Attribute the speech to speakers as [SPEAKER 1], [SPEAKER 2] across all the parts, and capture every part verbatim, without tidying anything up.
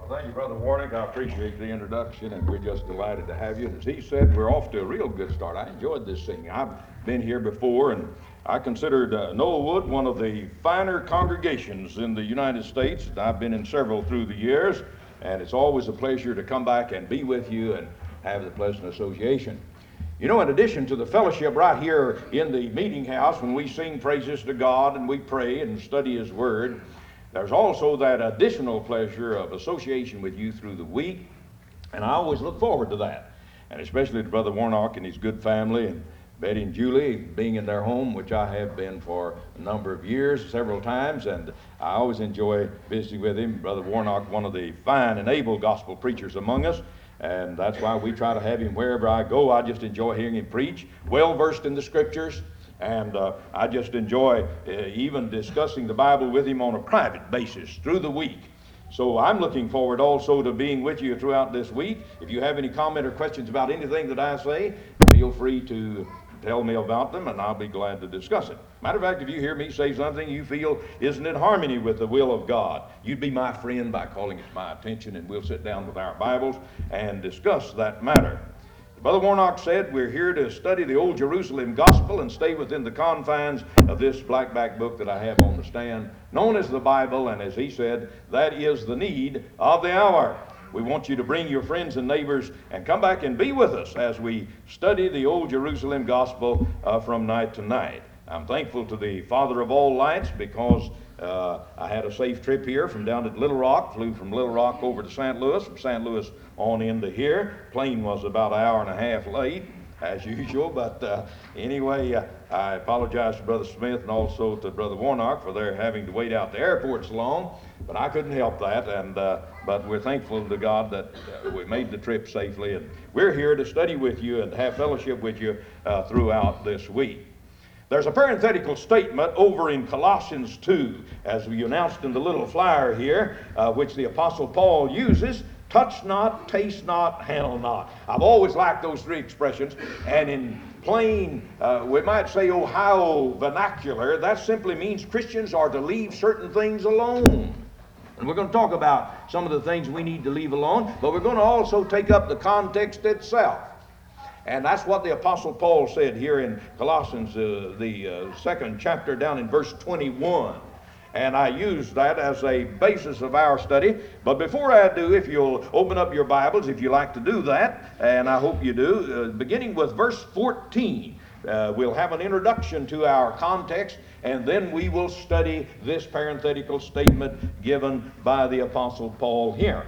[SPEAKER 1] Well, thank you, Brother Warnick. I appreciate the introduction, and we're just delighted to have you. And as he said, we're off to a real good start. I enjoyed this singing. I've been here before, and I considered uh, Knollwood one of the finer congregations in the United States. I've been in several through the years, and it's always a pleasure to come back and be with you and have the pleasant association. You know, in addition to the fellowship right here in the meeting house, when we sing praises to God and we pray and study His Word, there's also that additional pleasure of association with you through the week, and I always look forward to that, and especially to Brother Warnock and his good family, and Betty and Julie being in their home, which I have been for a number of years, several times, and I always enjoy visiting with him. Brother Warnock, one of the fine and able gospel preachers among us, and that's why we try to have him wherever I go. I just enjoy hearing him preach, well versed in the Scriptures. And uh, I just enjoy uh, even discussing the Bible with him on a private basis through the week. So I'm looking forward also to being with you throughout this week. If you have any comment or questions about anything that I say, feel free to tell me about them, and I'll be glad to discuss it. Matter of fact, if you hear me say something you feel isn't in harmony with the will of God, you'd be my friend by calling it to my attention, and we'll sit down with our Bibles and discuss that matter. Brother Warnock said we're here to study the Old Jerusalem Gospel and stay within the confines of this blackback book that I have on the stand, known as the Bible, and as he said, that is the need of the hour. We want you to bring your friends and neighbors and come back and be with us as we study the Old Jerusalem Gospel uh, from night to night. I'm thankful to the Father of all lights because uh, I had a safe trip here from down at Little Rock, flew from Little Rock over to Saint Louis, from Saint Louis on into here. Plane was about an hour and a half late, as usual, but uh, anyway, uh, I apologize to Brother Smith and also to Brother Warnock for their having to wait out the airport so long, but I couldn't help that, and uh, but we're thankful to God that uh, we made the trip safely, and we're here to study with you and have fellowship with you uh, throughout this week. There's a parenthetical statement over in Colossians two, as we announced in the little flyer here, uh, which the Apostle Paul uses: touch not, taste not, handle not. I've always liked those three expressions, and in plain, uh, we might say Ohio vernacular, that simply means Christians are to leave certain things alone. And we're going to talk about some of the things we need to leave alone, but we're going to also take up the context itself. And that's what the Apostle Paul said here in Colossians, uh, the uh, second chapter, down in verse twenty-one. And I use that as a basis of our study. But before I do, if you'll open up your Bibles, if you like to do that, and I hope you do, uh, beginning with verse fourteen, uh, we'll have an introduction to our context, and then we will study this parenthetical statement given by the Apostle Paul here.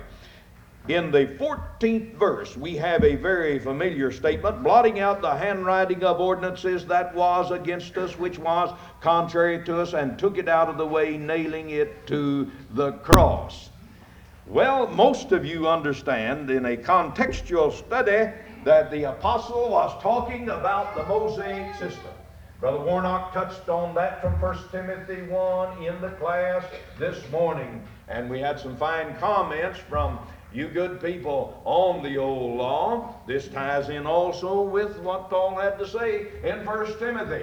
[SPEAKER 1] In the fourteenth verse, we have a very familiar statement: blotting out the handwriting of ordinances that was against us, which was contrary to us, and took it out of the way, nailing it to the cross. Well, most of you understand in a contextual study that the apostle was talking about the Mosaic system. Brother Warnock touched on that from First Timothy one in the class this morning, and we had some fine comments from you good people on the old law. This ties in also with what Paul had to say in First Timothy.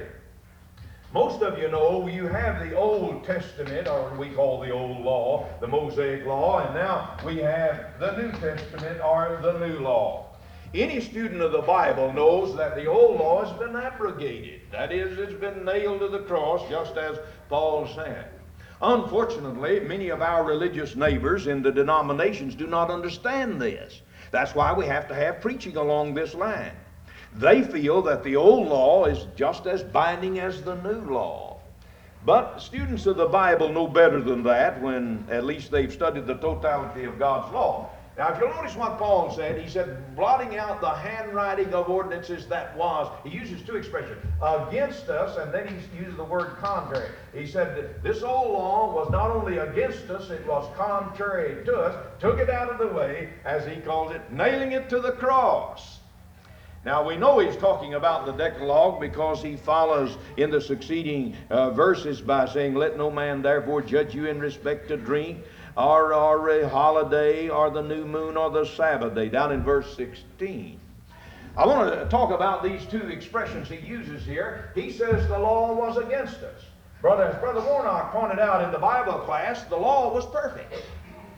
[SPEAKER 1] Most of you know you have the Old Testament, or we call the old law, the Mosaic law, and now we have the New Testament, or the new law. Any student of the Bible knows that the old law has been abrogated. That is, it's been nailed to the cross, just as Paul said. Unfortunately, many of our religious neighbors in the denominations do not understand this. That's why we have to have preaching along this line. They feel that the old law is just as binding as the new law. But students of the Bible know better than that when at least they've studied the totality of God's law. Now, if you'll notice what Paul said, he said, blotting out the handwriting of ordinances that was, he uses two expressions, against us, and then he uses the word contrary. He said that this old law was not only against us, it was contrary to us, took it out of the way, as he calls it, nailing it to the cross. Now, we know he's talking about the Decalogue because he follows in the succeeding uh, verses by saying, let no man therefore judge you in respect to drink, or, or a holiday, or the new moon, or the Sabbath day, down in verse sixteen. I want to talk about these two expressions he uses here. He says the law was against us. Brother, as Brother Warnock pointed out in the Bible class, the law was perfect.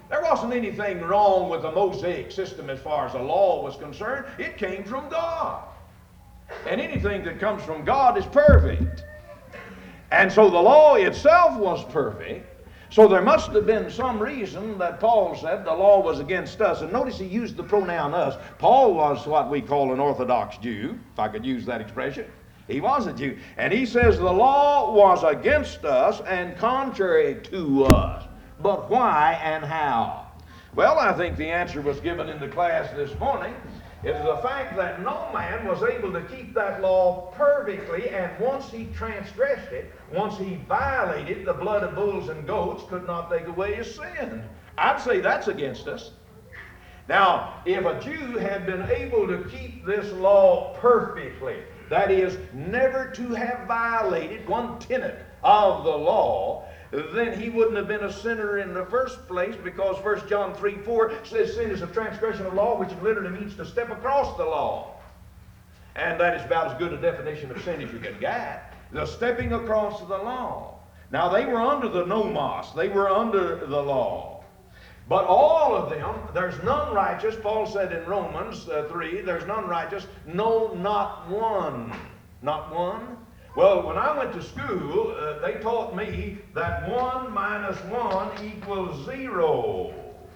[SPEAKER 1] There wasn't anything wrong with the Mosaic system as far as the law was concerned. It came from God. And anything that comes from God is perfect. And so the law itself was perfect. So there must have been some reason that Paul said the law was against us. And notice he used the pronoun us. Paul was what we call an Orthodox Jew, if I could use that expression. He was a Jew. And he says the law was against us and contrary to us. But why and how? Well, I think the answer was given in the class this morning. It is the fact that no man was able to keep that law perfectly, and once he transgressed it, once he violated, the blood of bulls and goats could not take away his sin. I'd say that's against us. Now, if a Jew had been able to keep this law perfectly, that is, never to have violated one tenet of the law, then he wouldn't have been a sinner in the first place, because First John three four says sin is a transgression of law, which literally means to step across the law. And that is about as good a definition of sin as you can get. The stepping across the law. Now they were under the nomos. They were under the law. But all of them, there's none righteous. Paul said in Romans uh, three, there's none righteous. No, not one. Not one. Well, when I went to school, uh, they taught me that one minus one equals zero.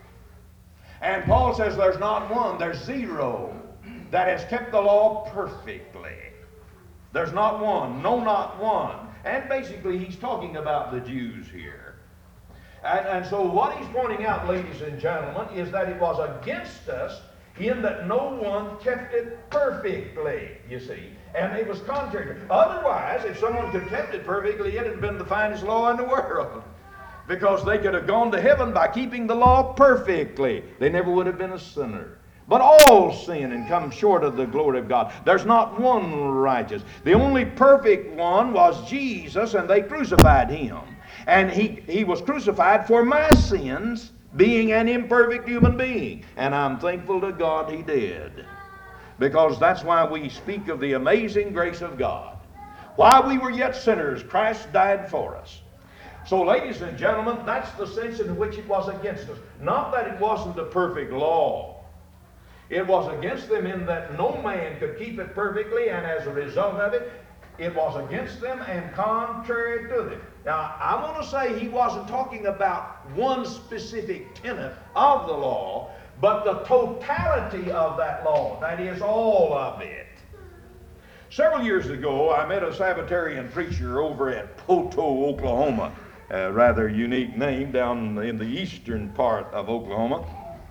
[SPEAKER 1] And Paul says there's not one, there's zero that has kept the law perfectly. There's not one, no, not one. And basically he's talking about the Jews here. And, and so what he's pointing out, ladies and gentlemen, is that it was against us in that no one kept it perfectly, you see. And it was contrary. Otherwise, if someone could have kept it perfectly, it would have been the finest law in the world. Because they could have gone to heaven by keeping the law perfectly. They never would have been a sinner. But all sin and come short of the glory of God. There's not one righteous. The only perfect one was Jesus, and they crucified him. And he, he was crucified for my sins, being an imperfect human being. And I'm thankful to God he did. Because that's why we speak of the amazing grace of God. While we were yet sinners, Christ died for us. So, ladies and gentlemen, that's the sense in which it was against us. Not that it wasn't a perfect law. It was against them in that no man could keep it perfectly, and as a result of it, it was against them and contrary to them. Now, I want to say he wasn't talking about one specific tenet of the law, but the totality of that law, that is, all of it. Several years ago, I met a Sabbatarian preacher over at Poto, Oklahoma, a rather unique name down in the eastern part of Oklahoma.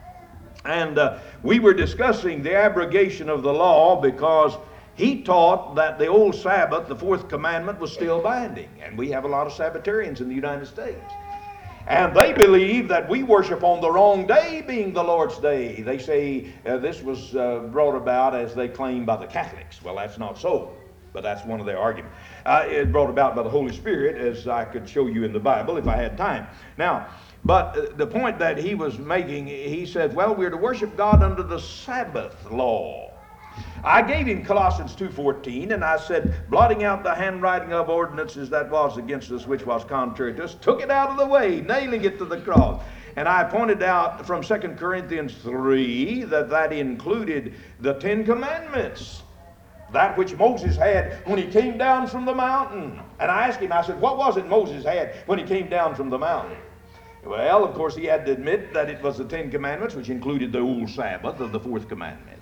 [SPEAKER 1] And uh, we were discussing the abrogation of the law because he taught that the old Sabbath, the fourth commandment, was still binding. And we have a lot of Sabbatarians in the United States. And they believe that we worship on the wrong day, being the Lord's Day. They say uh, this was uh, brought about, as they claim, by the Catholics. Well, that's not so, but that's one of their arguments. Uh, it's brought about by the Holy Spirit, as I could show you in the Bible if I had time. Now, but uh, the point that he was making, he said, well, we're to worship God under the Sabbath law. I gave him Colossians two fourteen, and I said, blotting out the handwriting of ordinances that was against us, which was contrary to us, took it out of the way, nailing it to the cross. And I pointed out from Second Corinthians three that that included the Ten Commandments, that which Moses had when he came down from the mountain. And I asked him, I said, what was it Moses had when he came down from the mountain? Well, of course, he had to admit that it was the Ten Commandments, which included the old Sabbath of the fourth commandment.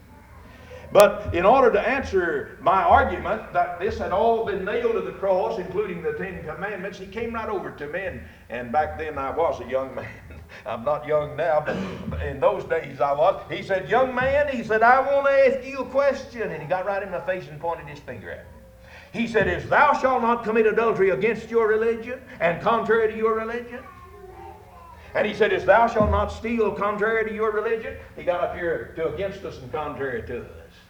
[SPEAKER 1] But in order to answer my argument that this had all been nailed to the cross, including the Ten Commandments, he came right over to me, and, and back then I was a young man. I'm not young now, but in those days I was. He said, young man, he said, I want to ask you a question. And he got right in my face and pointed his finger at me. He said, if thou shalt not commit adultery against your religion and contrary to your religion. And he said, if thou shalt not steal contrary to your religion. He got up here to against us and contrary to us.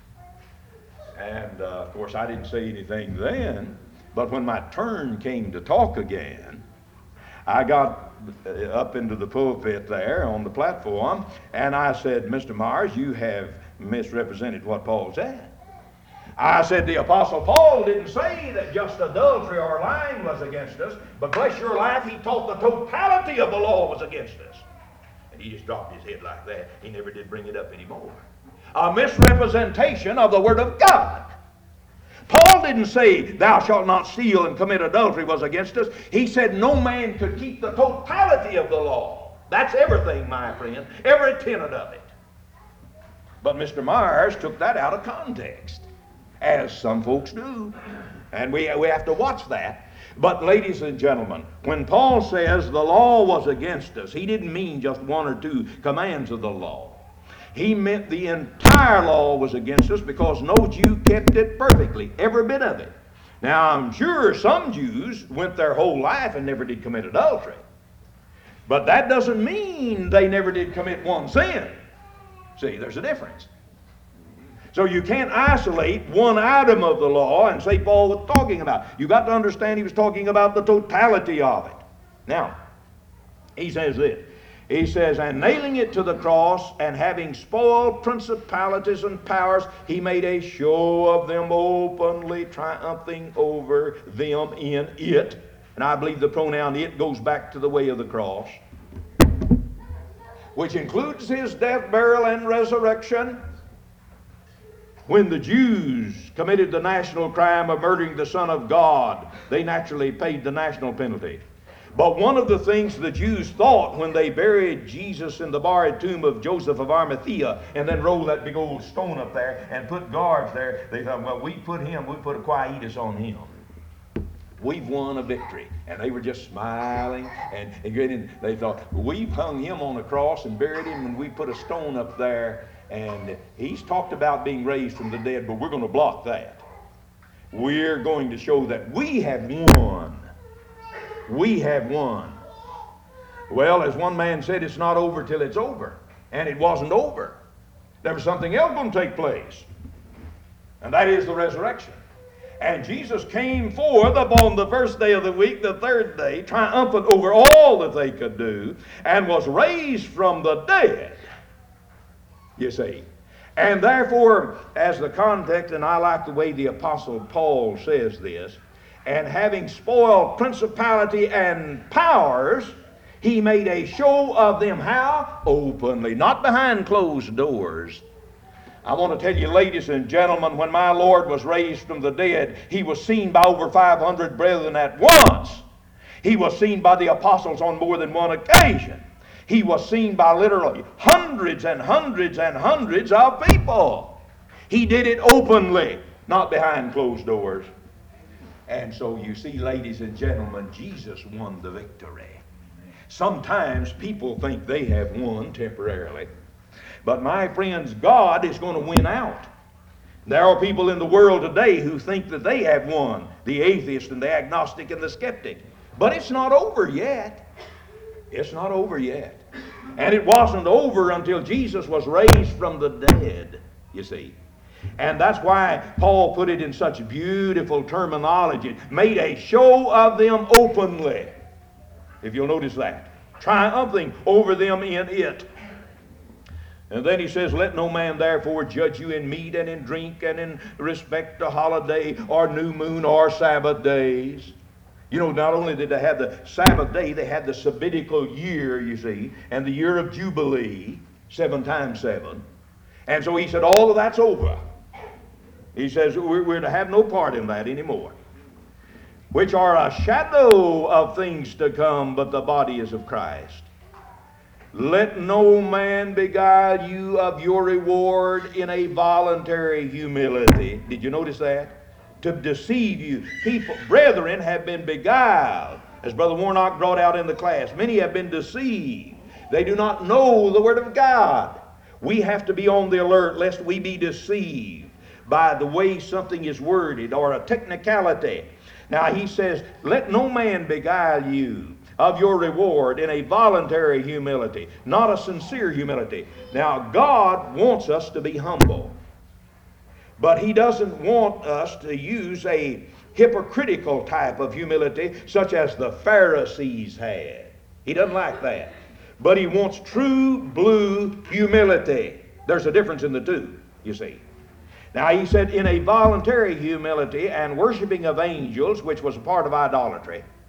[SPEAKER 1] And, uh, of course, I didn't say anything then, but when my turn came to talk again, I got up into the pulpit there on the platform, and I said, Mister Myers, you have misrepresented what Paul said. I said, the Apostle Paul didn't say that just adultery or lying was against us, but bless your life, he taught the totality of the law was against us. He just dropped his head like that. He never did bring it up anymore. A misrepresentation of the Word of God. Paul didn't say, thou shalt not steal and commit adultery was against us. He said no man could keep the totality of the law. That's everything, my friend, every tenet of it. But Mister Myers took that out of context, as some folks do. And we, we have to watch that. But ladies and gentlemen, when Paul says the law was against us, he didn't mean just one or two commands of the law. He meant the entire law was against us, because no Jew kept it perfectly, every bit of it. Now, I'm sure some Jews went their whole life and never did commit adultery. But that doesn't mean they never did commit one sin. See, there's a difference. So you can't isolate one item of the law and say Paul was talking about. You got to understand he was talking about the totality of it. Now, he says this. He says, and nailing it to the cross, and having spoiled principalities and powers, he made a show of them openly, triumphing over them in it. And I believe the pronoun it goes back to the way of the cross, which includes his death, burial, and resurrection. When the Jews committed the national crime of murdering the Son of God, they naturally paid the national penalty. But one of the things the Jews thought when they buried Jesus in the borrowed tomb of Joseph of Arimathea and then rolled that big old stone up there and put guards there, they thought, well, we put him, we put a quietus on him. We've won a victory. And they were just smiling and, and getting, they thought, we've hung him on a cross and buried him, and we put a stone up there, and he's talked about being raised from the dead, but we're going to block that. We're going to show that we have won. We have won. Well, as one man said, it's not over till it's over. And it wasn't over. There was something else going to take place. And that is the resurrection. And Jesus came forth upon the first day of the week, the third day, triumphant over all that they could do, and was raised from the dead, you see. And therefore, as the context, and I like the way the Apostle Paul says this, and having spoiled principality and powers, he made a show of them how? Openly, not behind closed doors. I want to tell you, ladies and gentlemen, when my Lord was raised from the dead, he was seen by over five hundred brethren at once. He was seen by the apostles on more than one occasion. He was seen by literally hundreds and hundreds and hundreds of people. He did it openly, not behind closed doors. And so you see, ladies and gentlemen, Jesus won the victory. Sometimes people think they have won temporarily. But my friends, God is going to win out. There are people in the world today who think that they have won, the atheist and the agnostic and the skeptic. But it's not over yet. It's not over yet. And it wasn't over until Jesus was raised from the dead, you see. And that's why Paul put it in such beautiful terminology. Made a show of them openly. If you'll notice that. Triumphing over them in it. And then he says, let no man therefore judge you in meat and in drink and in respect to holiday or new moon or Sabbath days. You know, not only did they have the Sabbath day, they had the sabbatical year, you see, and the year of Jubilee, seven times seven. And so he said, all of that's over. He says, we're, we're to have no part in that anymore. Which are a shadow of things to come, but the body is of Christ. Let no man beguile you of your reward in a voluntary humility. Did you notice that? To deceive you. People, brethren, have been beguiled. As Brother Warnock brought out in the class, many have been deceived. They do not know the Word of God. We have to be on the alert lest we be deceived by the way something is worded or a technicality. Now he says, let no man beguile you of your reward in a voluntary humility, not a sincere humility. Now God wants us to be humble, but he doesn't want us to use a hypocritical type of humility such as the Pharisees had. He doesn't like that. But he wants true blue humility. There's a difference in the two, you see. Now he said, in a voluntary humility and worshiping of angels, which was a part of idolatry,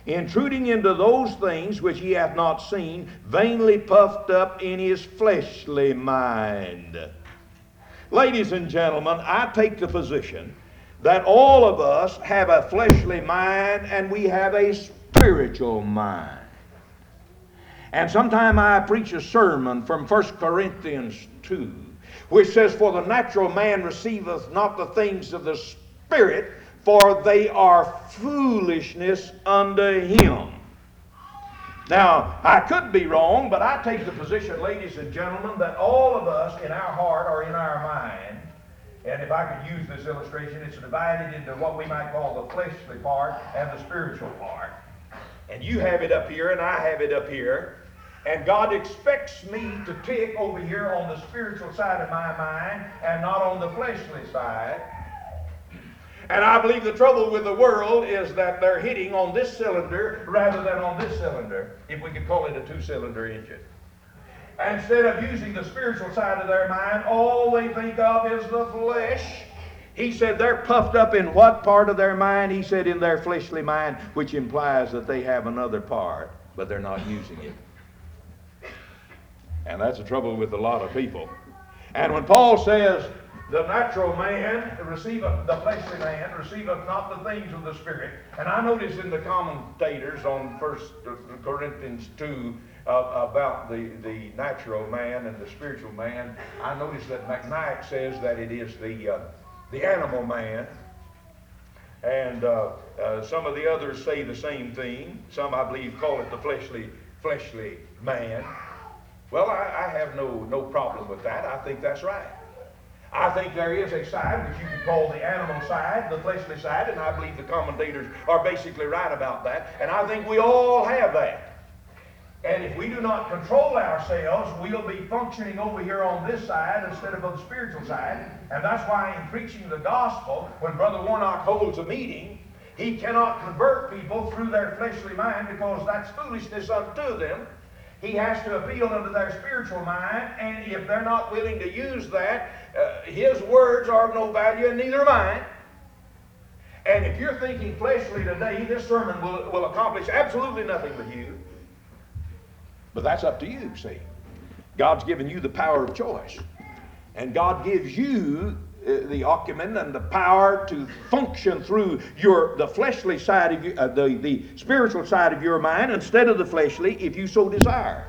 [SPEAKER 1] intruding into those things which he hath not seen, vainly puffed up in his fleshly mind. Ladies and gentlemen, I take the position that all of us have a fleshly mind and we have a spiritual mind. And sometime I preach a sermon from First Corinthians two, which says, "For the natural man receiveth not the things of the Spirit, for they are foolishness unto him." Now, I could be wrong, but I take the position, ladies and gentlemen, that all of us in our heart or in our mind, and if I could use this illustration, it's divided into what we might call the fleshly part and the spiritual part. And you have it up here and I have it up here. And God expects me to tick over here on the spiritual side of my mind and not on the fleshly side. And I believe the trouble with the world is that they're hitting on this cylinder rather than on this cylinder, if we could call it a two-cylinder engine. Instead of using the spiritual side of their mind, all they think of is the flesh. He said they're puffed up in what part of their mind? He said in their fleshly mind, which implies that they have another part, but they're not using it. And that's the trouble with a lot of people. And when Paul says, "The natural man receiveth, the fleshly man receiveth not the things of the Spirit," and I notice in the commentators on First Corinthians two uh, about the, the natural man and the spiritual man, I notice that McKnight says that it is the uh, the animal man, and uh, uh, some of the others say the same thing. Some, I believe, call it the fleshly fleshly man. Well, I, I have no, no problem with that. I think that's right. I think there is a side which you could call the animal side, the fleshly side, and I believe the commentators are basically right about that. And I think we all have that. And if we do not control ourselves, we'll be functioning over here on this side instead of on the spiritual side. And that's why in preaching the gospel, when Brother Warnock holds a meeting, he cannot convert people through their fleshly mind because that's foolishness unto them. He has to appeal unto their spiritual mind, and if they're not willing to use that, uh, his words are of no value, and neither mine. And if you're thinking fleshly today, this sermon will, will accomplish absolutely nothing with you. But that's up to you, see. God's given you the power of choice. And God gives you uh, the acumen and the power to function through your the fleshly side of you, uh, the, the spiritual side of your mind instead of the fleshly, if you so desire.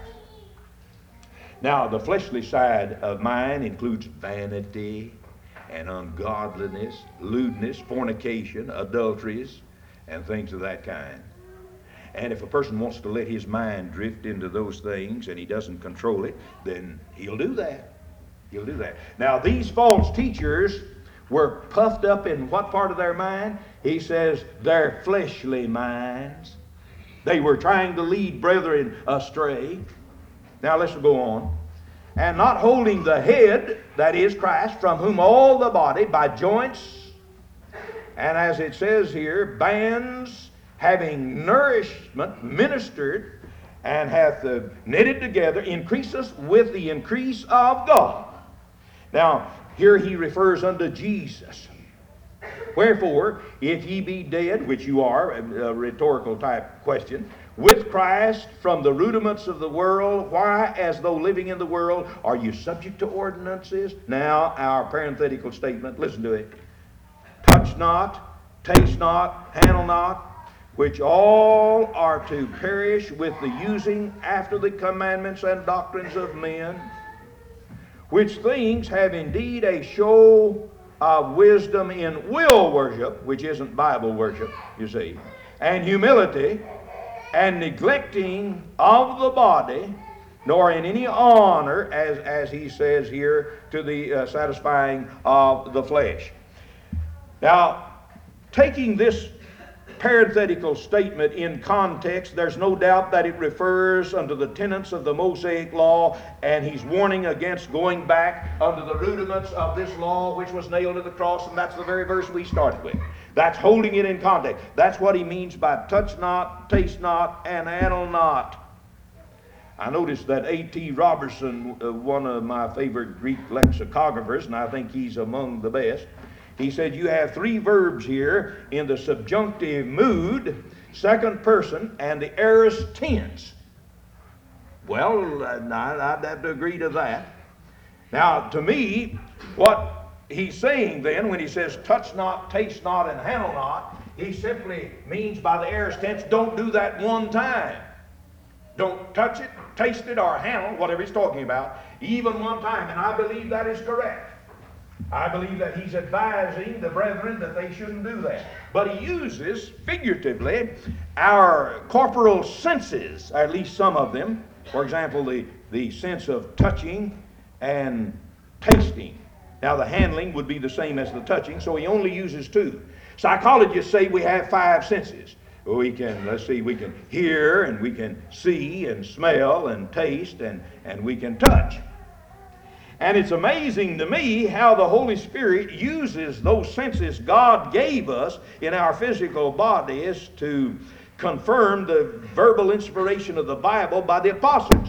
[SPEAKER 1] Now, the fleshly side of mine includes vanity and ungodliness, lewdness, fornication, adulteries, and things of that kind. And if a person wants to let his mind drift into those things and he doesn't control it, then he'll do that. He'll do that. Now, these false teachers were puffed up in what part of their mind? He says, their fleshly minds. They were trying to lead brethren astray. Now, let's go on. And not holding the head, that is Christ, from whom all the body by joints, and as it says here, bands, having nourishment ministered, and hath uh, knitted together, increaseth with the increase of God. Now, here he refers unto Jesus. Wherefore, if ye be dead, which you are, a, a rhetorical type question, with Christ from the rudiments of the world, why, as though living in the world, are you subject to ordinances? Now, our parenthetical statement, listen to it. Touch not, taste not, handle not, which all are to perish with the using after the commandments and doctrines of men, which things have indeed a show of wisdom in will worship, which isn't Bible worship, you see, and humility, and neglecting of the body, nor in any honor, as, as he says here, to the uh, satisfying of the flesh. Now, taking this parenthetical statement in context, there's no doubt that it refers unto the tenets of the Mosaic law, and he's warning against going back unto the rudiments of this law which was nailed to the cross, and that's the very verse we started with. That's holding it in context. That's what he means by touch not, taste not, and handle not. I noticed that A T Robertson, uh, one of my favorite Greek lexicographers, and I think he's among the best, he said you have three verbs here in the subjunctive mood. second person, and the aorist tense. Well, I'd have to agree to that. Now, to me, what he's saying then when he says touch not, taste not, and handle not, he simply means by the aorist tense, don't do that one time. Don't touch it, taste it, or handle, whatever he's talking about, even one time. And I believe that is correct. I believe that he's advising the brethren that they shouldn't do that. But he uses, figuratively, our corporal senses, or at least some of them. For example, the, the sense of touching and tasting. Now, the handling would be the same as the touching, so he only uses two. Psychologists say we have five senses. We can, let's see, we can hear, and we can see, and smell, and taste, and, and we can touch. And it's amazing to me how the Holy Spirit uses those senses God gave us in our physical bodies to confirm the verbal inspiration of the Bible by the apostles.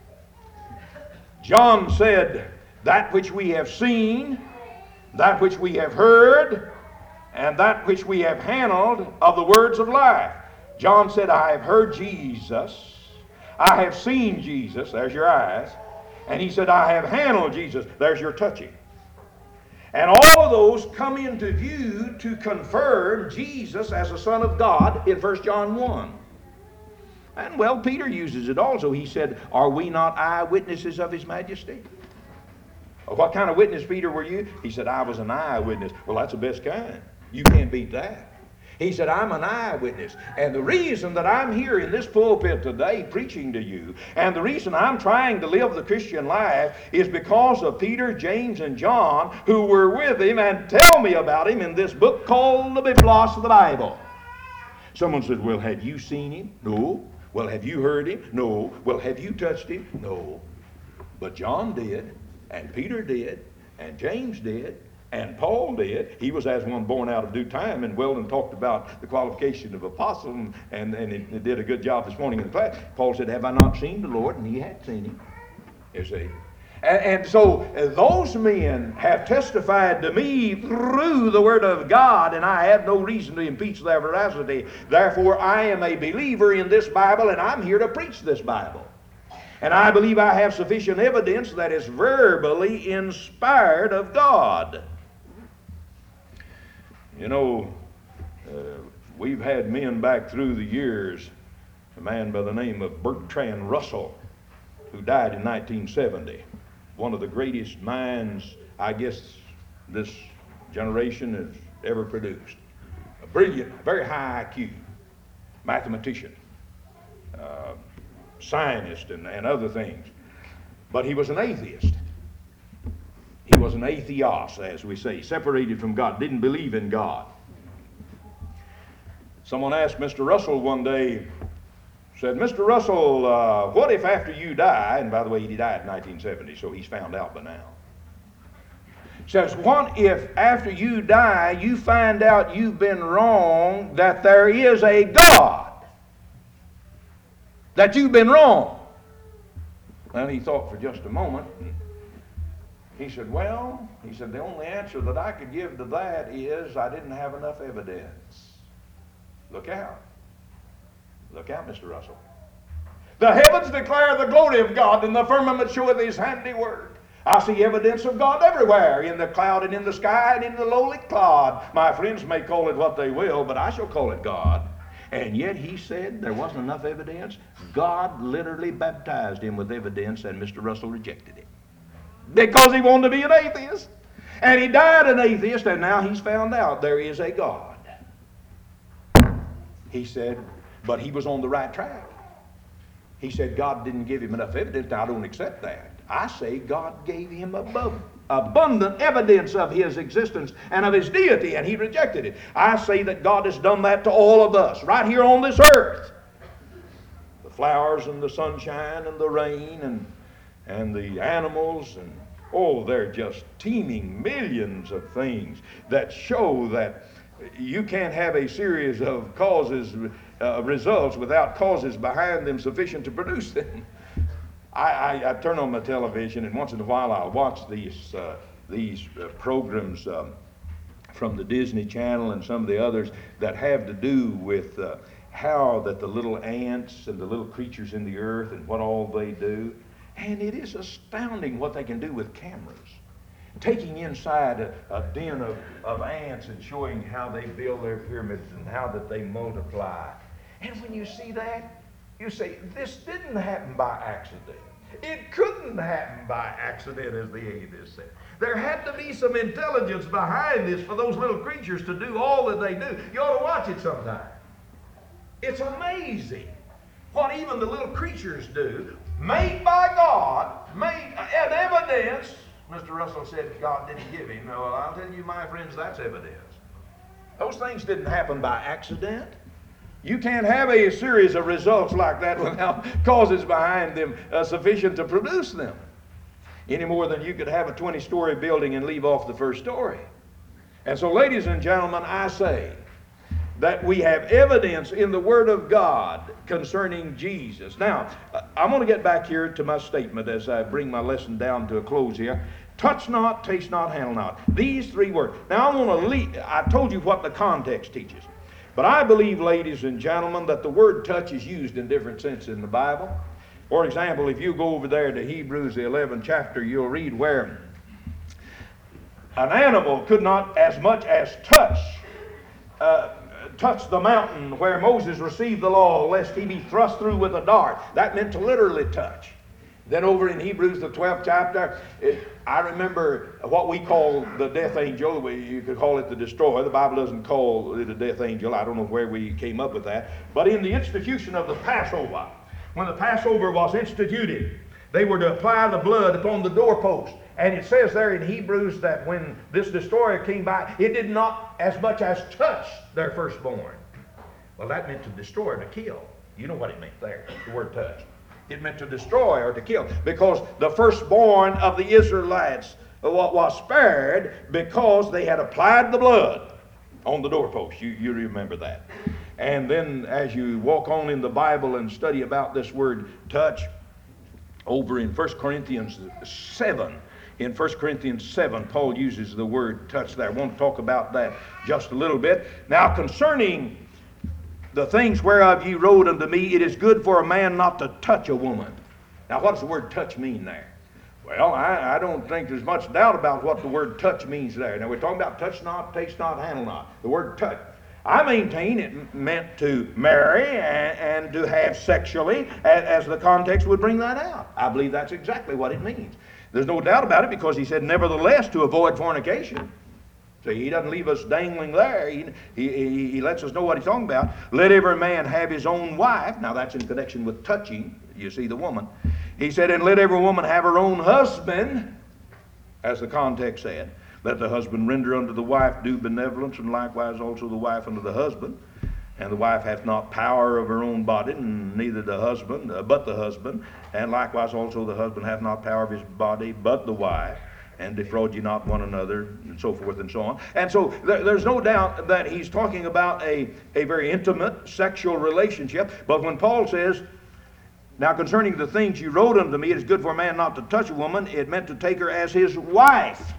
[SPEAKER 1] John said, that which we have seen, that which we have heard, and that which we have handled of the words of life. John said, I have heard Jesus, I have seen Jesus, there's your eyes, and he said, I have handled Jesus, there's your touching. And all of those come into view to confirm Jesus as the Son of God in First John one. And well, Peter uses it also. He said, are we not eyewitnesses of His majesty? What kind of witness, Peter, were you? He said, I was an eyewitness. Well, that's the best kind. You can't beat that. He said, I'm an eyewitness. And the reason that I'm here in this pulpit today preaching to you, and the reason I'm trying to live the Christian life, is because of Peter, James, and John, who were with him and tell me about him in this book called the Biblos of the Bible. Someone said, well, have you seen him? No. Well, have you heard him? No. Well, have you touched him? No. But John did, and Peter did, and James did, and Paul did. He was as one born out of due time, and Weldon talked about the qualification of apostle, and, and, and he did a good job this morning in the class. Paul said, have I not seen the Lord? And he had seen him. You see. And, and so uh, those men have testified to me through the Word of God, and I have no reason to impeach their veracity. Therefore, I am a believer in this Bible, and I'm here to preach this Bible. And I believe I have sufficient evidence that is verbally inspired of God. You know, uh, we've had men back through the years, a man by the name of Bertrand Russell, who died in nineteen seventy. One of the greatest minds, I guess, this generation has ever produced. A brilliant, very high I Q, mathematician, uh, scientist, and, and other things. But he was an atheist. He was an atheos, as we say, separated from God, didn't believe in God. Someone asked Mister Russell one day, said, Mister Russell, uh, what if after you die, and by the way, he died in nineteen seventy, so he's found out by now. Says, what if after you die, you find out you've been wrong, that there is a God? That you've been wrong? And he thought for just a moment. He said, well, he said, the only answer that I could give to that is I didn't have enough evidence. Look out. Look out, Mister Russell. The heavens declare the glory of God, and the firmament showeth His handiwork. I see evidence of God everywhere, in the cloud and in the sky and in the lowly clod. My friends may call it what they will, but I shall call it God. And yet he said there wasn't enough evidence. God literally baptized him with evidence, and Mister Russell rejected it. Because he wanted to be an atheist. And he died an atheist, and now he's found out there is a God. He said, but he was on the right track. He said God didn't give him enough evidence. Now, I don't accept that. I say God gave him above, abundant evidence of His existence and of His deity, and he rejected it. I say that God has done that to all of us right here on this earth. The flowers and the sunshine and the rain and, and the animals, and oh, they're just teeming millions of things that show that you can't have a series of causes, uh, results without causes behind them sufficient to produce them. I, I, I turn on my television, and once in a while I'll watch these uh, these uh, programs um, from the Disney Channel and some of the others that have to do with uh, how that the little ants and the little creatures in the earth and what all they do. And it is astounding what they can do with cameras. Taking inside a, a den of, of ants and showing how they build their pyramids and how that they multiply. And when you see that, you say, this didn't happen by accident. It couldn't happen by accident, as the atheist said. There had to be some intelligence behind this for those little creatures to do all that they do. You ought to watch it sometime. It's amazing what even the little creatures do, made by God, made an evidence. Mister Russell said God didn't give him. Well, I'll tell you, my friends, that's evidence. Those things didn't happen by accident. You can't have a series of results like that without causes behind them uh, sufficient to produce them. Any more than you could have a twenty-story building and leave off the first story. And so, ladies and gentlemen, I say that we have evidence in the Word of God concerning Jesus. Now, I'm going to get back here to my statement as I bring my lesson down to a close here. Touch not, taste not, handle not. These three words. Now, I want to lead, I told you what the context teaches. But I believe, ladies and gentlemen, that the word touch is used in different senses in the Bible. For example, if you go over there to Hebrews, the eleventh chapter, you'll read where an animal could not as much as touch uh, touch the mountain where Moses received the law, lest he be thrust through with a dart. That meant to literally touch. Then over in Hebrews, the twelfth chapter, it, I remember what we call the death angel. We, you could call it the destroyer. The Bible doesn't call it a death angel. I don't know where we came up with that. But in the institution of the Passover, when the Passover was instituted, they were to apply the blood upon the doorpost. And it says there in Hebrews that when this destroyer came by, it did not as much as touch their firstborn. Well, that meant to destroy or to kill. You know what it meant there, the word touch. It meant to destroy or to kill, because the firstborn of the Israelites was spared because they had applied the blood on the doorpost. You, you remember that. And then as you walk on in the Bible and study about this word touch, over in First Corinthians seven, in First Corinthians seven, Paul uses the word touch there. I want to talk about that just a little bit. Now, concerning the things whereof ye wrote unto me, it is good for a man not to touch a woman. Now, what does the word touch mean there? Well, I, I don't think there's much doubt about what the word touch means there. Now, we're talking about touch not, taste not, handle not. The word touch. I maintain it meant to marry and, and to have sexually, as, as the context would bring that out. I believe that's exactly what it means. There's no doubt about it, because he said, nevertheless, to avoid fornication. See, he doesn't leave us dangling there. He, he, he lets us know what he's talking about. Let every man have his own wife. Now, that's in connection with touching, you see, the woman. He said, and let every woman have her own husband, as the context said. Let the husband render unto the wife due benevolence, and likewise also the wife unto the husband. And the wife hath not power of her own body, and neither the husband, uh, but the husband. And likewise also the husband hath not power of his body, but the wife. And defraud ye not one another, and so forth and so on. And so there, there's no doubt that he's talking about a, a very intimate sexual relationship. But when Paul says, now concerning the things you wrote unto me, it is good for a man not to touch a woman, it meant to take her as his wife.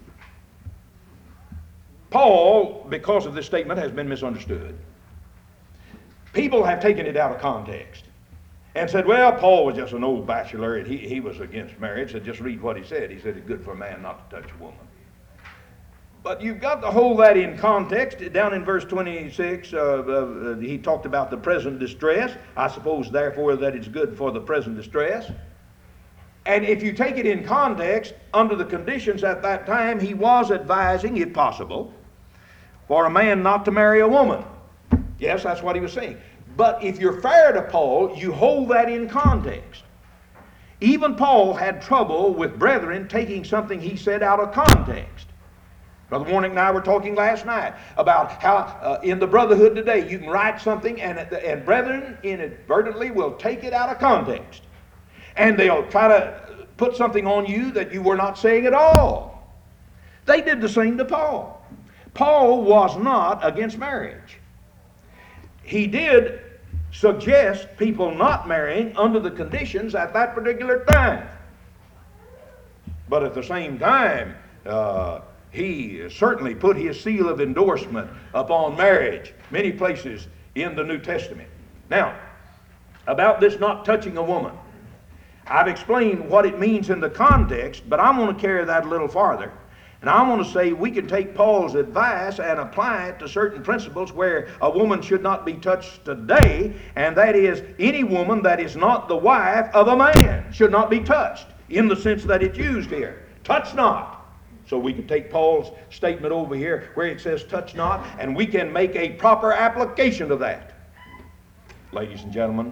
[SPEAKER 1] Paul, because of this statement, has been misunderstood. People have taken it out of context and said, well, Paul was just an old bachelor and he, he was against marriage. So just read what he said. He said it's good for a man not to touch a woman. But you've got to hold that in context. Down in verse twenty-six, uh, uh, he talked about the present distress. I suppose, therefore, that it's good for the present distress. And if you take it in context, under the conditions at that time, he was advising, if possible, for a man not to marry a woman. Yes, that's what he was saying. But if you're fair to Paul, you hold that in context. Even Paul had trouble with brethren taking something he said out of context. Brother Warnick and I were talking last night about how uh, in the brotherhood today you can write something and, and brethren inadvertently will take it out of context. And they'll try to put something on you that you were not saying at all. They did the same to Paul. Paul was not against marriage. He did suggest people not marrying under the conditions at that particular time. But at the same time, uh, he certainly put his seal of endorsement upon marriage. Many places in the New Testament. Now, about this not touching a woman, I've explained what it means in the context, but I'm going to carry that a little farther. And I want to say we can take Paul's advice and apply it to certain principles where a woman should not be touched today, and that is any woman that is not the wife of a man should not be touched, in the sense that it's used here. Touch not. So we can take Paul's statement over here where it says touch not, and we can make a proper application of that. Ladies and gentlemen,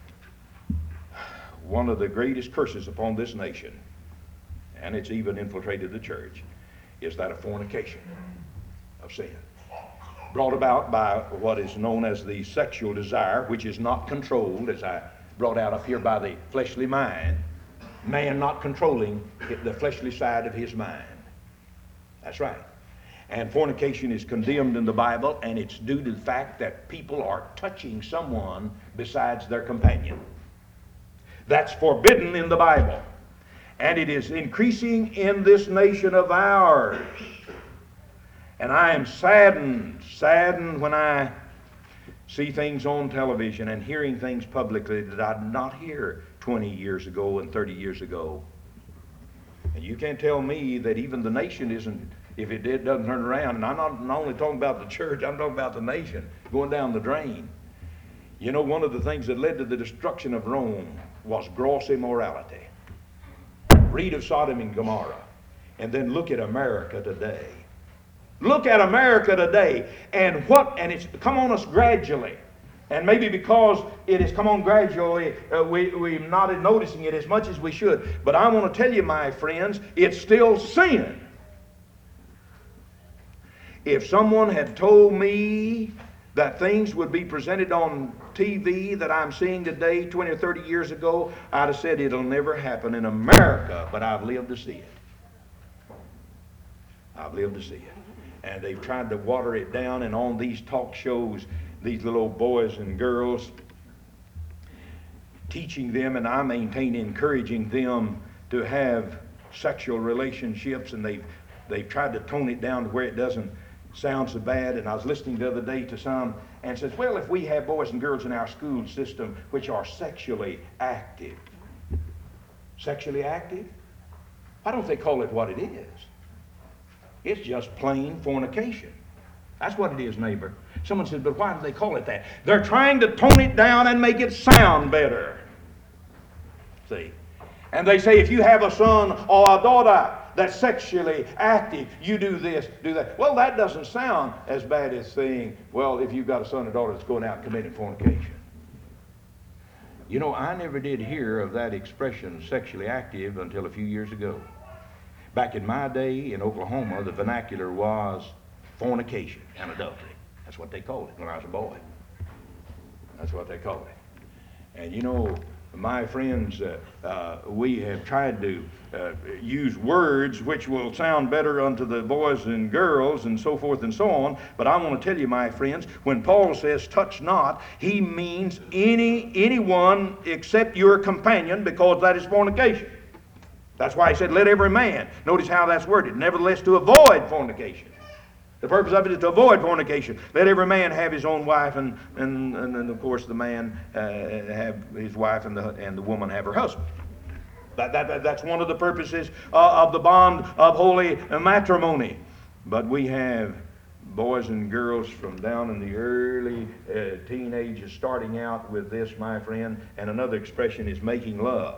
[SPEAKER 1] one of the greatest curses upon this nation, and it's even infiltrated the church, is that of fornication, of sin, brought about by what is known as the sexual desire, which is not controlled, as I brought out up here, by the fleshly mind. Man not controlling the fleshly side of his mind. That's right. And fornication is condemned in the Bible, and it's due to the fact that people are touching someone besides their companion. That's forbidden in the Bible. And it is increasing in this nation of ours. And I am saddened, saddened when I see things on television and hearing things publicly that I did not hear twenty years ago and thirty years ago. And you can't tell me that even the nation isn't, if it did, doesn't turn around. And I'm not, not only talking about the church, I'm talking about the nation going down the drain. You know, one of the things that led to the destruction of Rome was gross immorality. Read of Sodom and Gomorrah, and then look at America today. Look at America today, and what, and it's come on us gradually. And maybe because it has come on gradually, uh, we, we're not noticing it as much as we should. But I want to tell you, my friends, it's still sin. If someone had told me that things would be presented on T V that I'm seeing today twenty or thirty years ago, I'd have said it'll never happen in America, but I've lived to see it. I've lived to see it. And they've tried to water it down, and on these talk shows, these little old boys and girls, teaching them, and I maintain encouraging them to have sexual relationships, and they've, they've tried to tone it down to where it doesn't sound so bad. And I was listening the other day to some and says, well, if we have boys and girls in our school system which are sexually active, sexually active, why don't they call it what it is? It's just plain fornication. That's what it is, neighbor. Someone says, but why do they call it that? They're trying to tone it down and make it sound better. See? And they say, if you have a son or a daughter that's sexually active, you do this, do that. Well, that doesn't sound as bad as saying, well, if you've got a son or daughter that's going out and committing fornication. You know, I never did hear of that expression, sexually active, until a few years ago. Back in my day in Oklahoma, the vernacular was fornication and adultery. That's what they called it when I was a boy. That's what they called it. And you know, my friends, uh, uh, we have tried to uh, use words which will sound better unto the boys and girls and so forth and so on. But I want to tell you, my friends, when Paul says touch not, he means any anyone except your companion, because that is fornication. That's why he said, let every man. Notice how that's worded. Nevertheless, to avoid fornication. The purpose of it is to avoid fornication. Let every man have his own wife, and, and, and, and of course the man uh, have his wife, and the, and the woman have her husband. That, that, that, that's one of the purposes uh, of the bond of holy matrimony. But we have boys and girls from down in the early uh, teenagers starting out with this, my friend, and another expression is making love.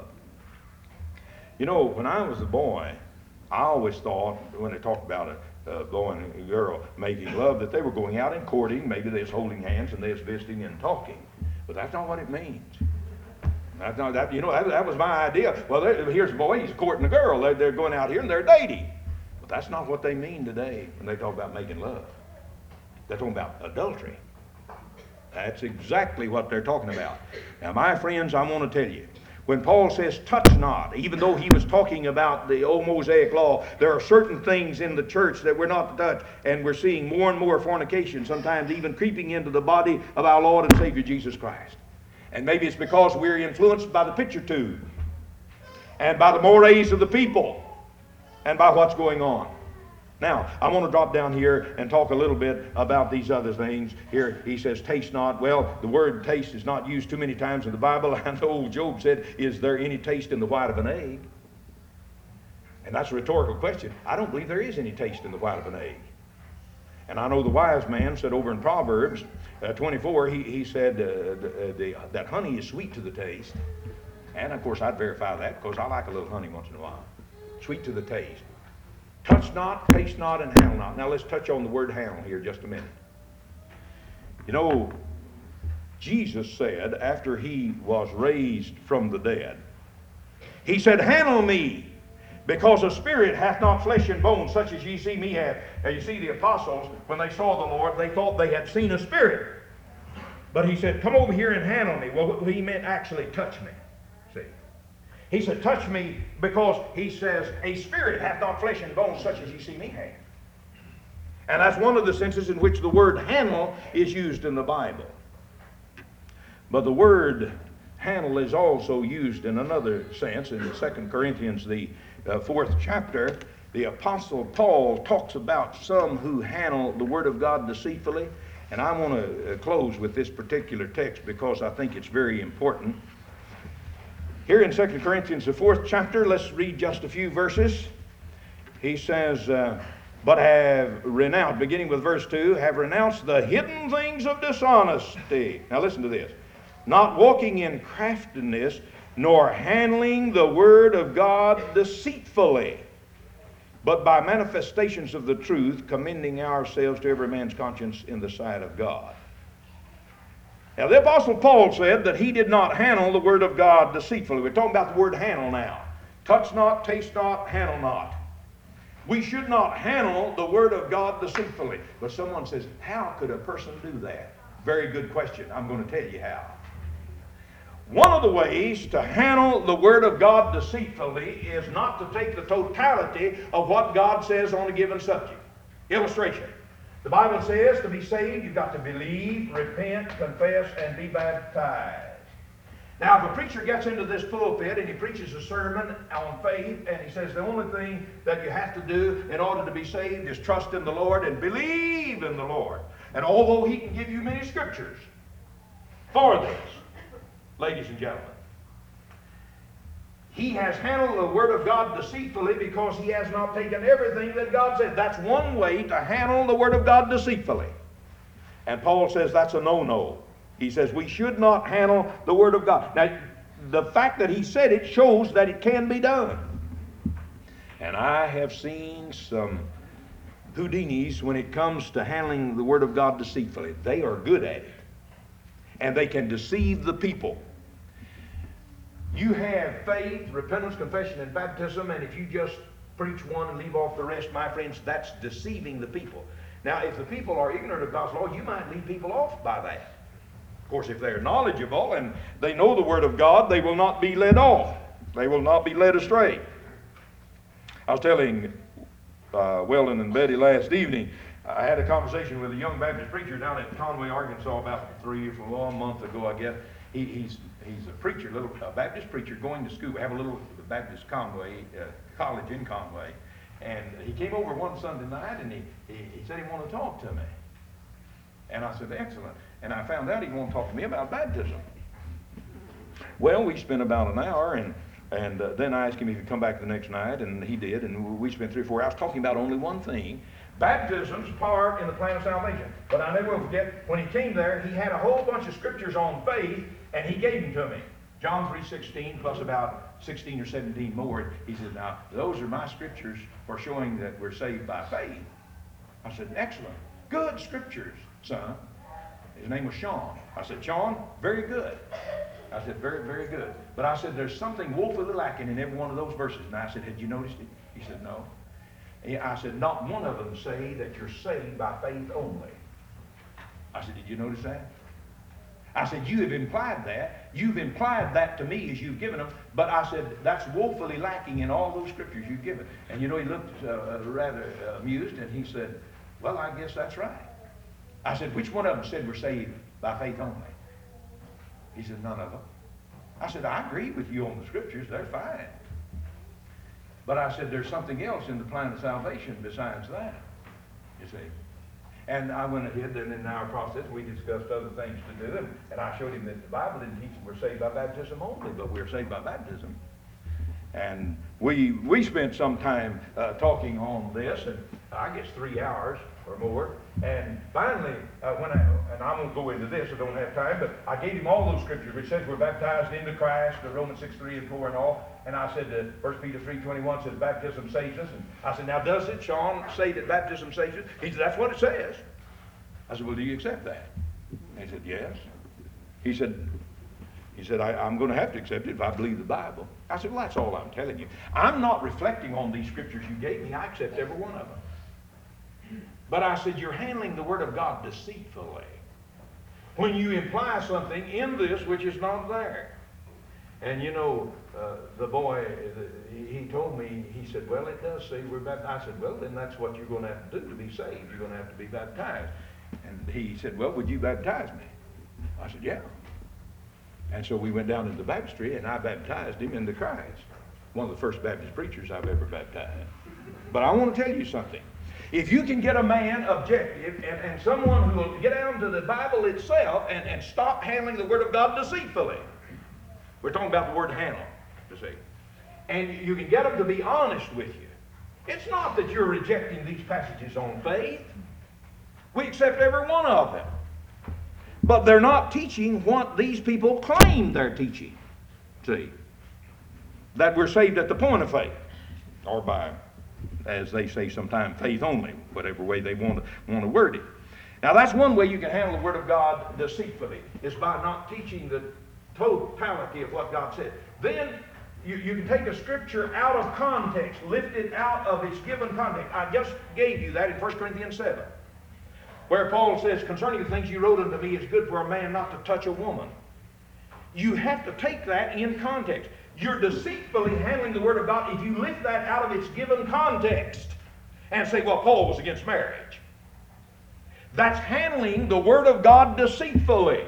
[SPEAKER 1] You know, when I was a boy, I always thought, when they talked about a Uh, boy and a girl making love, that they were going out and courting. Maybe they was holding hands and they was visiting and talking, but that's not what it means. That's not that. You know, that, that was my idea. Well, here's a boy, he's courting a girl. They're, they're going out here and they're dating, but that's not what they mean today when they talk about making love. They're talking about adultery. That's exactly what they're talking about. Now, my friends, I want to tell you, when Paul says touch not, even though he was talking about the old Mosaic law, there are certain things in the church that we're not to touch, and we're seeing more and more fornication, sometimes even creeping into the body of our Lord and Savior Jesus Christ. And maybe it's because we're influenced by the picture tube, and by the mores of the people, and by what's going on. Now, I want to drop down here and talk a little bit about these other things. Here he says, taste not. Well, the word taste is not used too many times in the Bible. I know Job said, is there any taste in the white of an egg? And that's a rhetorical question. I don't believe there is any taste in the white of an egg. And I know the wise man said over in Proverbs uh, twenty-four, he, he said uh, the, the, that honey is sweet to the taste. And of course I'd verify that because I like a little honey once in a while. Sweet to the taste. Touch not, taste not, and handle not. Now let's touch on the word handle here just a minute. You know, Jesus said after he was raised from the dead, he said, handle me, because a spirit hath not flesh and bone, such as ye see me have. Now you see the apostles, when they saw the Lord, they thought they had seen a spirit. But he said, come over here and handle me. Well, he meant actually touch me. See? He said, touch me, because he says, a spirit hath not flesh and bone, such as ye see me have. And that's one of the senses in which the word handle is used in the Bible. But the word handle is also used in another sense. In Second Corinthians, the uh, fourth chapter, the Apostle Paul talks about some who handle the Word of God deceitfully. And I want to uh, close with this particular text because I think it's very important. Here in Second Corinthians, the fourth chapter, let's read just a few verses. He says, uh, but have renounced, beginning with verse two, have renounced the hidden things of dishonesty. Now listen to this. Not walking in craftiness, nor handling the word of God deceitfully, but by manifestations of the truth, commending ourselves to every man's conscience in the sight of God. Now, the Apostle Paul said that he did not handle the word of God deceitfully. We're talking about the word handle now. Touch not, taste not, handle not. We should not handle the word of God deceitfully. But someone says, how could a person do that? Very good question. I'm going to tell you how. One of the ways to handle the Word of God deceitfully is not to take the totality of what God says on a given subject. Illustration. The Bible says to be saved, you've got to believe, repent, confess, and be baptized. Now, if a preacher gets into this pulpit and he preaches a sermon on faith, and he says the only thing that you have to do in order to be saved is trust in the Lord and believe in the Lord. And although he can give you many scriptures for this, ladies and gentlemen, he has handled the Word of God deceitfully because he has not taken everything that God said. That's one way to handle the Word of God deceitfully. And Paul says that's a no-no. He says we should not handle the Word of God. Now, the fact that he said it shows that it can be done. And I have seen some Houdinis when it comes to handling the Word of God deceitfully. They are good at it. And they can deceive the people. You have faith, repentance, confession, and baptism, and if you just preach one and leave off the rest, my friends, that's deceiving the people. Now, if the people are ignorant of God's law, you might lead people off by that. Of course, if they're knowledgeable and they know the Word of God, they will not be led off. They will not be led astray. I was telling uh, Weldon and Betty last evening, I had a conversation with a young Baptist preacher down at Conway, Arkansas, about three or four months ago, I guess. He, he's he's a preacher, little a Baptist preacher, going to school. We have a little Baptist Conway uh, college in Conway, and he came over one Sunday night, and he, he he said he wanted to talk to me. And I said, excellent. And I found out he wanted to talk to me about baptism. Well, we spent about an hour, and and uh, then I asked him if he'd come back the next night, and he did, and we spent three or four hours talking about only one thing. Baptism's part in the plan of salvation. But I never will forget, when he came there, he had a whole bunch of scriptures on faith, and he gave them to me. John three sixteen plus about sixteen or seventeen more. He said, now, those are my scriptures for showing that we're saved by faith. I said, excellent. Good scriptures, son. His name was Sean. I said, Sean, very good. I said, very, very good. But I said, there's something woefully lacking in every one of those verses. And I said, had you noticed it? He said, no. I said, not one of them say that you're saved by faith only. I said, did you notice that? I said, you have implied that. You've implied that to me as you've given them. But I said, that's woefully lacking in all those scriptures you've given. And you know, he looked uh, rather uh, amused, and he said, well, I guess that's right. I said, which one of them said we're saved by faith only? He said, none of them. I said, I agree with you on the scriptures. They're fine. But I said, there's something else in the plan of salvation besides that, you see. And I went ahead, and in our process, we discussed other things to do, and, and I showed him that the Bible didn't teach we're saved by baptism only, but we're saved by baptism. And we we spent some time uh, talking on this, and I guess three hours or more. And finally, uh, when I, and I won't go into this, I don't have time, but I gave him all those scriptures which says we're baptized into Christ, the Romans six, three and four and all. And I said, uh, First Peter three twenty-one says baptism saves us. And I said, now does it, Sean, say that baptism saves us? He said, that's what it says. I said, well, do you accept that? And he said, yes. He said, he said, I, I'm going to have to accept it if I believe the Bible. I said, well, that's all I'm telling you. I'm not reflecting on these scriptures you gave me. I accept every one of them. But I said, you're handling the Word of God deceitfully when you imply something in this which is not there. And you know, uh, the boy, the, he told me, he said, well, it does say we're baptized. I said, well, then that's what you're going to have to do to be saved. You're going to have to be baptized. And he said, well, would you baptize me? I said, yeah. And so we went down into the baptistry, and I baptized him into Christ. One of the first Baptist preachers I've ever baptized. But I want to tell you something. If you can get a man objective and, and someone who will get down to the Bible itself and, and stop handling the Word of God deceitfully. We're talking about the word handle, you see. And you can get them to be honest with you. It's not that you're rejecting these passages on faith. We accept every one of them. But they're not teaching what these people claim they're teaching. See? That we're saved at the point of faith. Or by, as they say sometimes, faith only. Whatever way they want to, want to word it. Now that's one way you can handle the Word of God deceitfully. Is by not teaching the totality of what God said. Then you, you can take a scripture out of context. Lift it out of its given context. I just gave you that in First Corinthians seven. Where Paul says, concerning the things you wrote unto me, it's good for a man not to touch a woman. You have to take that in context. You're deceitfully handling the Word of God if you lift that out of its given context and say, well, Paul was against marriage. That's handling the Word of God deceitfully.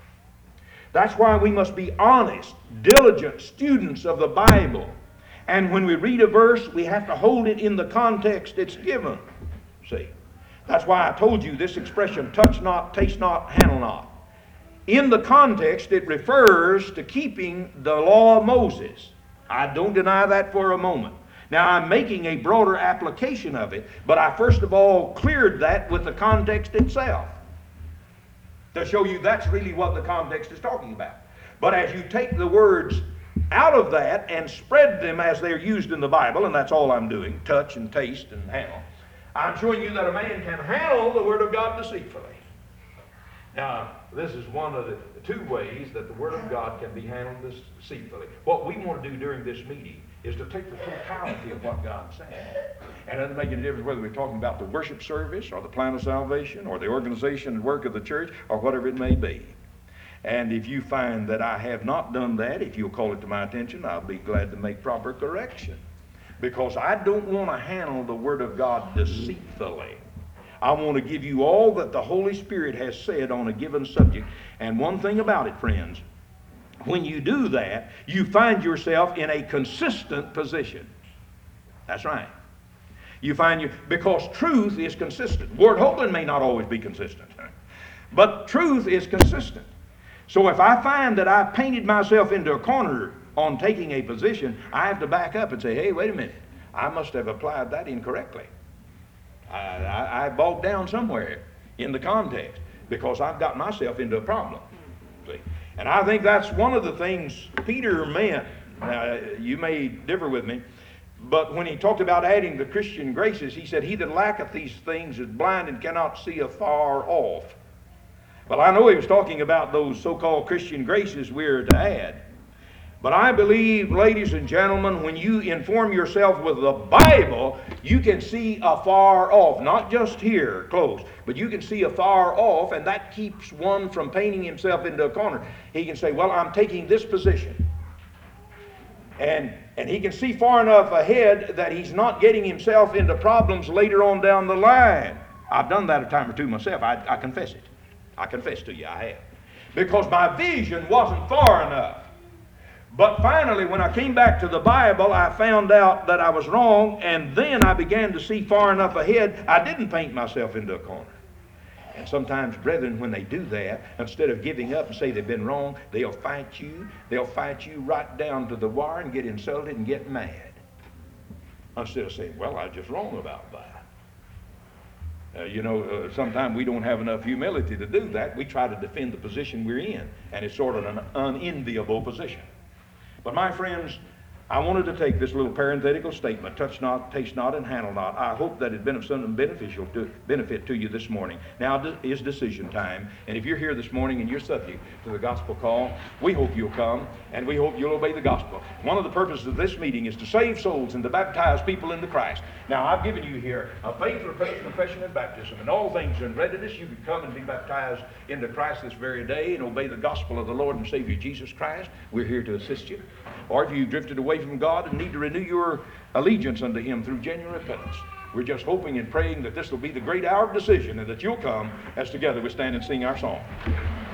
[SPEAKER 1] That's why we must be honest, diligent students of the Bible. And when we read a verse, we have to hold it in the context it's given. See? That's why I told you this expression, touch not, taste not, handle not. In the context, it refers to keeping the law of Moses. I don't deny that for a moment. Now, I'm making a broader application of it, but I first of all cleared that with the context itself to show you that's really what the context is talking about. But as you take the words out of that and spread them as they're used in the Bible, and that's all I'm doing, touch and taste and handle, I'm showing you that a man can handle the Word of God deceitfully. Now, this is one of the two ways that the Word of God can be handled deceitfully. What we want to do during this meeting is to take the totality of what God said. And it doesn't make any difference whether we're talking about the worship service or the plan of salvation or the organization and work of the church or whatever it may be. And if you find that I have not done that, if you'll call it to my attention, I'll be glad to make proper correction. Because I don't want to handle the Word of God deceitfully. I want to give you all that the Holy Spirit has said on a given subject. And one thing about it, friends, when you do that, you find yourself in a consistent position. That's right. You find you, because truth is consistent. Ward Hoagland may not always be consistent, but truth is consistent. So if I find that I painted myself into a corner on taking a position, I have to back up and say, hey, wait a minute. I must have applied that incorrectly. I, I, I bogged down somewhere in the context because I've got myself into a problem. See? And I think that's one of the things Peter meant. Now, you may differ with me, but when he talked about adding the Christian graces, he said, he that lacketh these things is blind and cannot see afar off. Well, I know he was talking about those so-called Christian graces we're to add. But I believe, ladies and gentlemen, when you inform yourself with the Bible, you can see afar off. Not just here, close, but you can see afar off, and that keeps one from painting himself into a corner. He can say, well, I'm taking this position. And, and he can see far enough ahead that he's not getting himself into problems later on down the line. I've done that a time or two myself. I, I confess it. I confess to you, I have. Because my vision wasn't far enough. But finally, when I came back to the Bible, I found out that I was wrong, and then I began to see far enough ahead, I didn't paint myself into a corner. And sometimes, brethren, when they do that, instead of giving up and say they've been wrong, they'll fight you. They'll fight you right down to the wire and get insulted and get mad. Instead of saying, well, I was just wrong about that. Uh, you know, uh, sometimes we don't have enough humility to do that. We try to defend the position we're in, and it's sort of an unenviable position. But my friends, I wanted to take this little parenthetical statement, touch not, taste not, and handle not. I hope that it's been of some beneficial to, benefit to you this morning. Now is decision time, and if you're here this morning and you're subject to the gospel call, we hope you'll come, and we hope you'll obey the gospel. One of the purposes of this meeting is to save souls and to baptize people into Christ. Now, I've given you here a faith, repentance, confession, and baptism, and all things in readiness. You can come and be baptized into Christ this very day and obey the gospel of the Lord and Savior Jesus Christ. We're here to assist you. Or if you've drifted away from God and need to renew your allegiance unto Him through genuine repentance, we're just hoping and praying that this will be the great hour of decision and that you'll come as together we stand and sing our song.